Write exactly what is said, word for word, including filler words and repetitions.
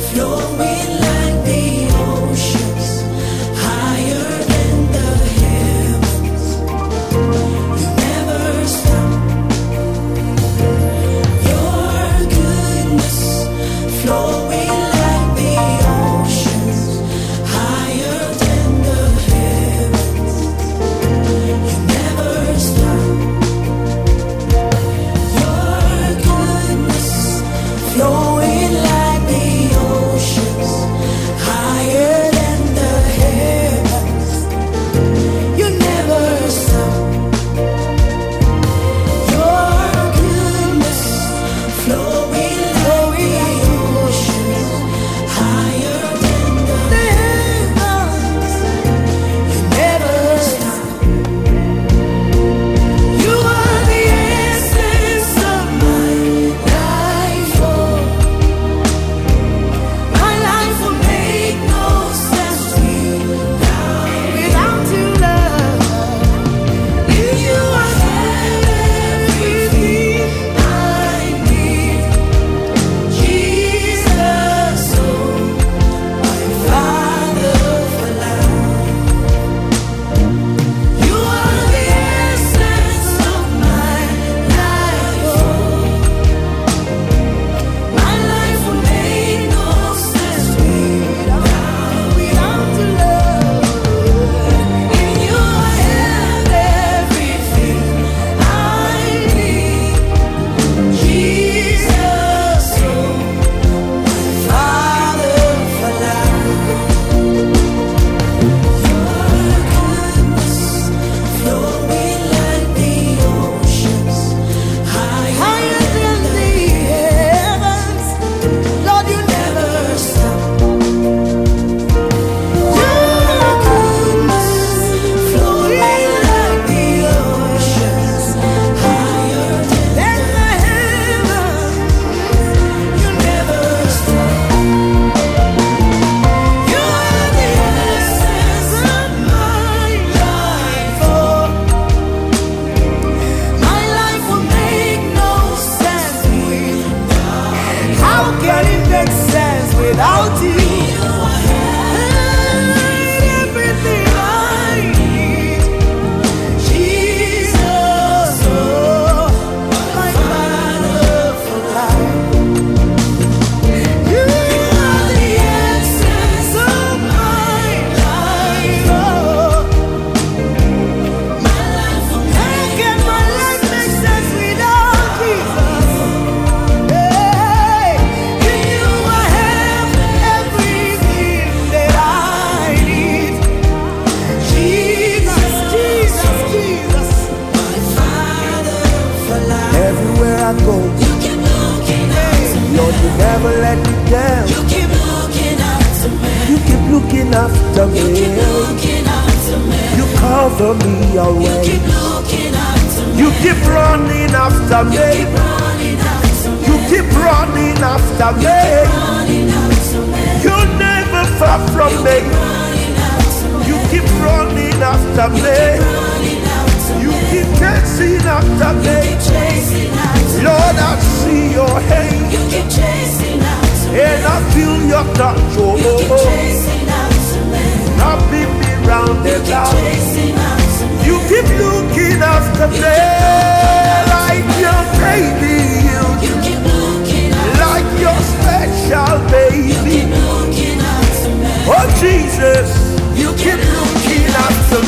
flowing like the oceans, higher than the heavens. You never stop. Your goodness flowing like the oceans, higher than the heavens. You never stop. Your goodness flowing like the oceans, higher than the heavens. You never stop. Your goodness flowing like the oceans, higher than the heavens. You never stop. You are the essence of my life. Oh, my life will make no sense without without you, love. In you I have everything I need. Jesus, oh, my Father for life. You are the essence of my life. Oh, my life will make no sense without without you, love. In you I have everything I need. Jesus, oh, my Father for life. Your goodness flowing like the oceans, higher than the heavens. Lord, you never stop. Your goodness flowing like the oceans, higher than the heavens. You never stop. You are the essence of my life. Oh, my life will make no sense without. How can it make sense without you? Everything I need. Jesus, oh, my Father for life. You are the essence of my life. Oh, my life will how can my life make sense without Jesus? Hey, in you I have everything that I need. Jesus, Jesus, Jesus, my Father for life. Everywhere I go, you keep looking out to me. Lord, you never let me down. You keep looking out to me. You keep looking after me. You keep looking out to me. You cover me You always. keep looking out to me. You keep running after You me. keep running out to me. You keep running after me. Running out to me. You're never far from me. Running out to me. You keep running after me. Running out to You me. keep chasing after me. Keep chasing out to me. Lord, I see your hand You keep chasing out to me. and I feel your touch. You keep Oh, chasing out to me. wrapping me round You the keep cloud. chasing out to me. You keep looking after me like your baby. You You keep looking out. like your special You baby. keep looking out to me. Oh Jesus, you keep looking after